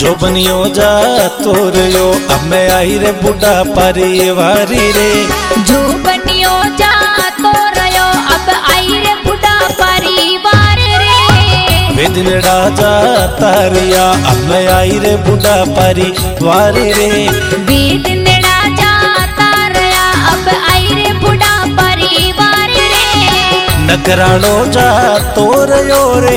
जो बनियो जा तोरियो अब मैं आई रे बुढ़ा परिवारी रे। जो बनियो जा तोरियो अब आई रे बुढ़ा परिवार रे। वेदिन राजा तारिया अब मैं आई रे बुढ़ा परिवार रे। वेदिन राजा तारिया अब आई रे बुढ़ा परिवार रे। नकरालो जा तोरियो रे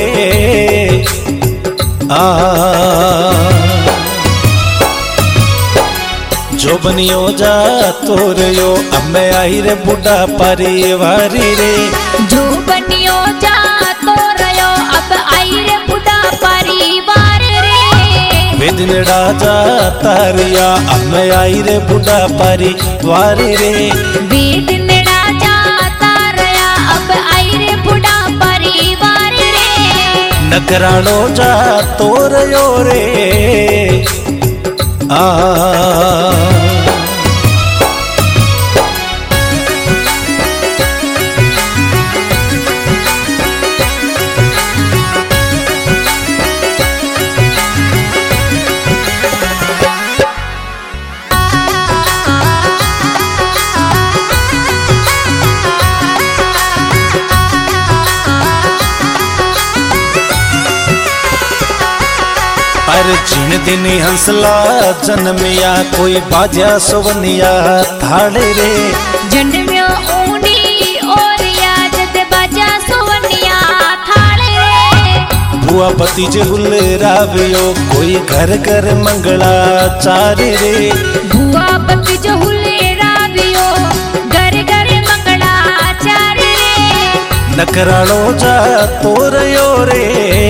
जो बनियो जा तोरियो अब मैं आई रे बुढ़ा परिवारी रे। जो बनियो जा तोरियो अब आई रे बुढ़ा परिवार रे। वेदिन राजा तारिया अब मैं आई रे बुढ़ा परिवारी रे। वेदिन राजा तारिया अब आई रे बुढ़ा परिवार रे। नकरालो जा तोरियो रे अरे जिन दिन हंसला जन्मिया कोई बाजा सोवनिया थाड़े रे। जन्मिया ऊनी और याद बाजा सोवनिया थाड़े रे। बुआ पति जे हुल रावियो कोई घर घर मंगला चारे रे। बुआ पति जो हुल रावियो घर घर मंगला चारे रे। नकरालो जा तोरियो रे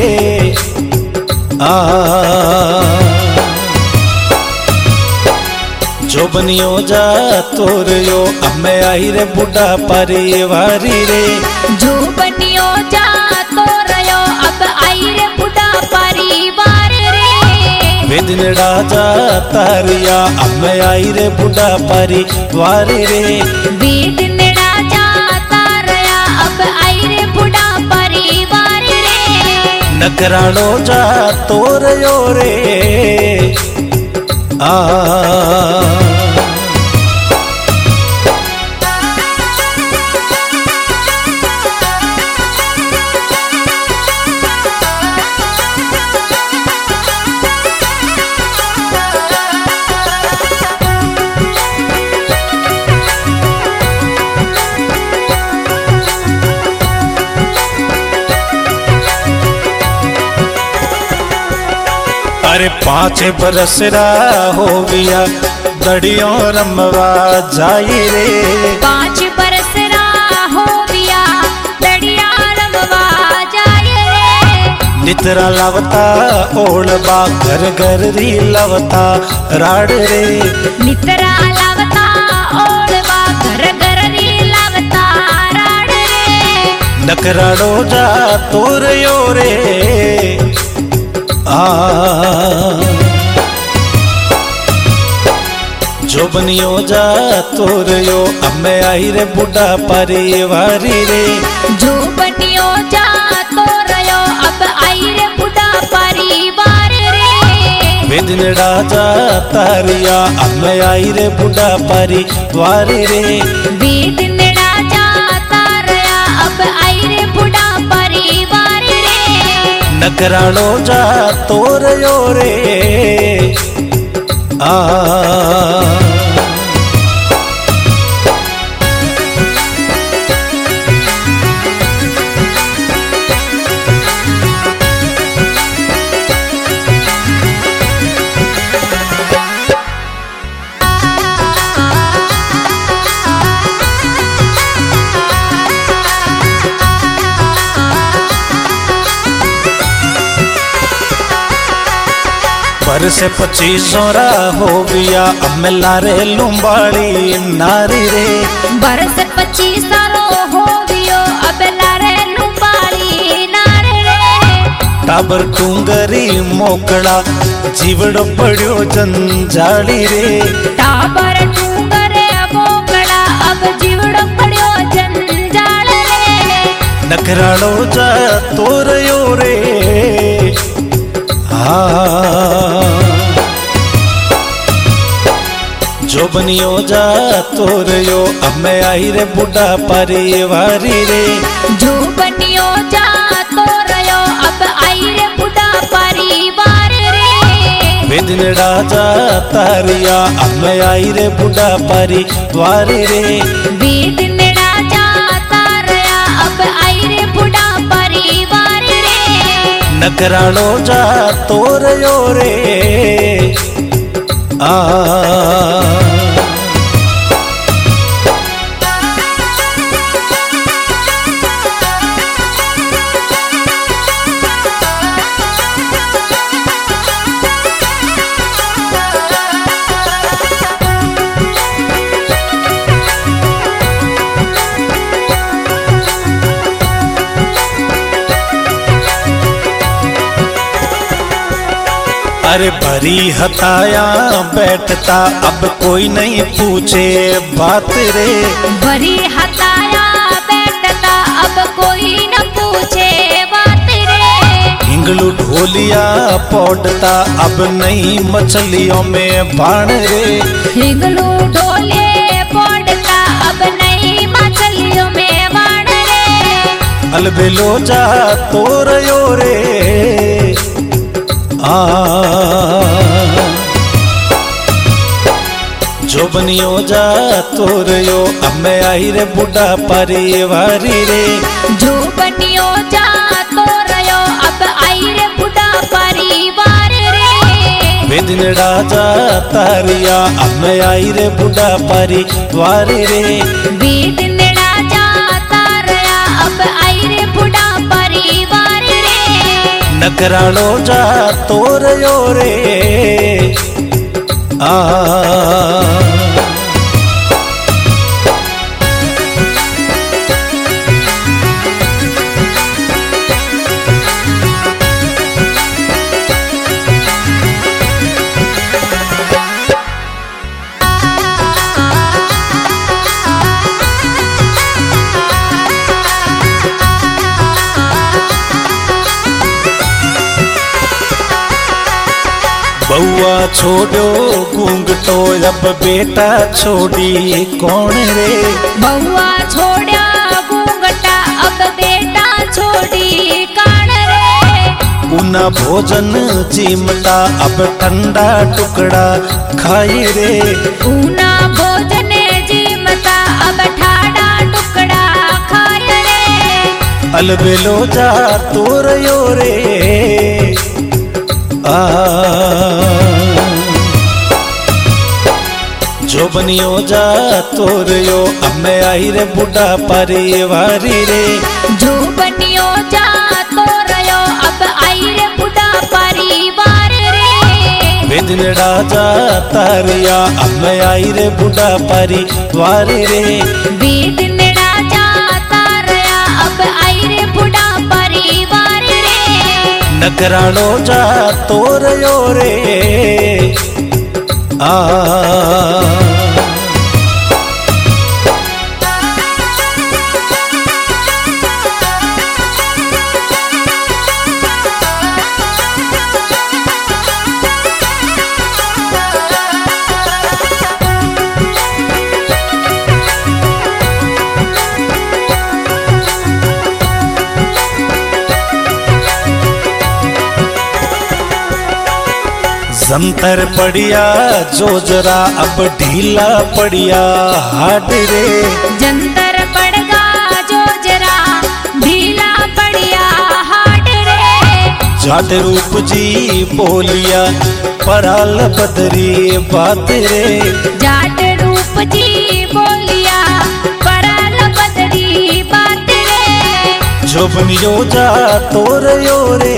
जो बनियो जा तोरियो अब मैं आई रे बुढ़ा परिवारी रे। जो बनियो जा तोरियो अब आई रे बुढ़ा परिवार रे। वेदिन राजा तारिया अब मैं आई रे बुढ़ा परिवारी रे। वेदिन राजा तारिया अब आई रे बुढ़ा परिवार रे। नकरालो जा तोरियो रे अरे 5 बरस रा हो गया दड़ियों रमवा जाई रे। 5 बरस रा हो गया दड़िया रमवा जाई रे। नितरा लवता ओढ़बा घर घर री लवता राड़ रे। नितरा लवता ओढ़बा घर घर री लवता राड़ रे। नकरालो जा तोरियो रे जो बनियो जा तोरियो अब मैं आई रे बुढ़ा परिवारी रे। जो बनियो जा तोरियो अब आई रे बुढ़ा परिवार रे। वेदिन राजा तारिया अब मैं आई रे बुढ़ा परिवारी रे। वेदिन राजा तारिया अब आई रे बुढ़ा परिवार रे। नकरालो जा तोरियो रे पर से 25 हो गया अब मैं लारे लुम्बाड़ी नारी रे। बरस 25 हो गयो अब लारे लुम्बाड़ी नारी रे। टाबर टूंगरी मोकड़ा जीवड़ पड़ियो जंजाली रे। टाबर टूंगरे मोकड़ा अब जीवड़ पड़ियो जंजाल रे। नकरालो जा तोरियो रे जो बनियो जा तोरयो अब मैं आई रे बुढ़ा परिवारी रे। जो बनियो जा तोरयो अब आई रे बुढ़ा परिवार रे। वेदिन राजा तारिया अब मैं आई रे बुढ़ा परिवार रे। वेदिन राजा तारिया अब आई रे बुढ़ा परिवार रे। नकरालो जा तोरयो रे अरे भरी हताया बैठता अब कोई नहीं पूछे बात रे। भरी हताया बैठता अब कोई न पूछे बात रे। हिंगलू ढोलिया पौड़ता अब नहीं मछलियों में बाण रे। हिंगलू ढोले पौड़ता अब नहीं मछलियों में बाण रे। अलबेलो जा तोरयो रे जो बनियो जा तोरयो अब मैं आई रे बुढ़ा परिवारी रे। जो बनियो जा तोरयो अब आई रे बुढ़ा परिवार रे। वेदिन राजा तारिया अब मैं आई रे बुढ़ा परिवार रे। वेदिन राजा तारिया अब आई रे बुढ़ा परिवार रे। नकरालो जा तोरयो रे बउआ छोड़ो घूंघटो अब बेटा छोड़ी कौन रे। बउआ छोड़ा घूंघटा अब बेटा छोड़ी कौन रे। उना भोजन चिमटा अब ठंडा टुकड़ा खाए रे। उना भोजन चिमटा अब ठाड़ा टुकड़ा खाए रे। अलबेलो जा तोरयो रे जो बनियो जा तोरयो अब मैं आई रे बुढ़ा परिवारी रे। जो बनियो जा तोरयो अब आई रे बुढ़ा परिवार रे। वेदिन राजा तारिया अब मैं आई रे बुढ़ा परिवार रे। वेदिन राजा तारिया अब आई रे बुढ़ा परिवार रे। नकरालो जा तोरयो रे जंतर पड़िया जो जरा अब ढीला पड़िया हाड रे। जंतर पड़गा जो जरा ढीला पड़िया हाड रे। जाट रूप जी बोलिया पराल बदरी बात रे। जाट रूप जी बोलिया पराल बदरी बात रे। जो बनियो जा तोरयो रे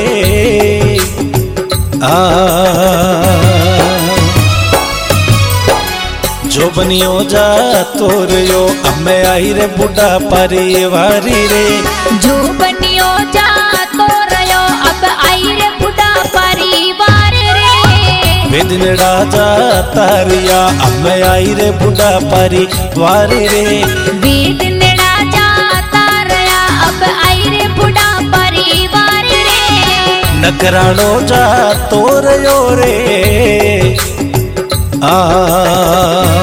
जो बनियो जा तोरयो अब मैं आई रे बुढ़ा परिवारी रे। जो बनियो जा तोरयो अब आई रे बुढ़ा परिवार रे। वेदिन राजा तारिया अब मैं आई रे बुढ़ा परिवार रे। वेदिन राजा तारिया अब आई रे बुढ़ा परिवार रे। नकरालो जा तोरयो रे